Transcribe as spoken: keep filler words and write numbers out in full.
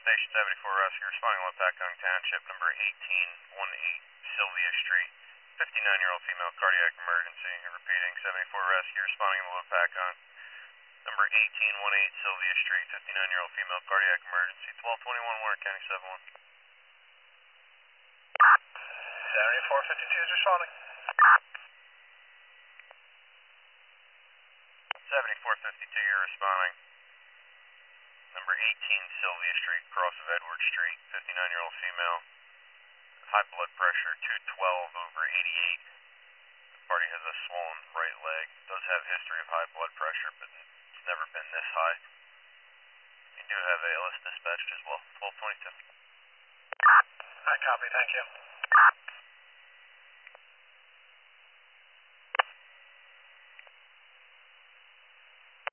Station seventy-four Rescue, responding to Lopakong Township, number eighteen eighteen Sylvia Street. fifty-nine-year-old female cardiac emergency. Repeating, seventy-four Rescue, responding to Lopakong, number eighteen eighteen Sylvia Street. fifty-nine-year-old female cardiac emergency. twelve twenty-one Warren County seven one. seventy-four fifty-two is responding. seventy-four fifty-two, you're responding. Number eighteen Sylvia Street, cross of Edward Street. fifty-nine-year-old female. High blood pressure, two twelve over eighty-eight. The party has a swollen right leg. Does have history of high blood pressure, but it's never been this high. You do have A L S dispatched as well, twelve twenty-two. I copy, thank you.